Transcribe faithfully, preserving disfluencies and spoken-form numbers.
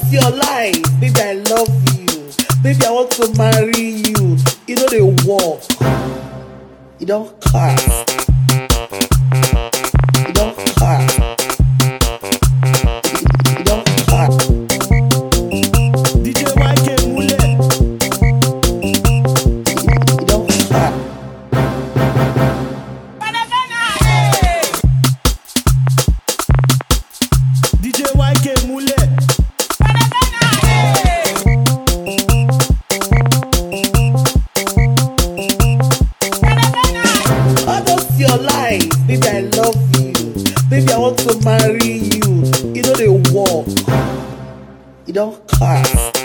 your life, baby, I love you. Baby, I want to marry you. You know they walk. You don't cast. You don't cast. You don't cast. D J Y K Mule. You don't cast. D J Y K Mule. Your life, baby, I love you. Baby, I want to marry you. You know they walk. You don't cast.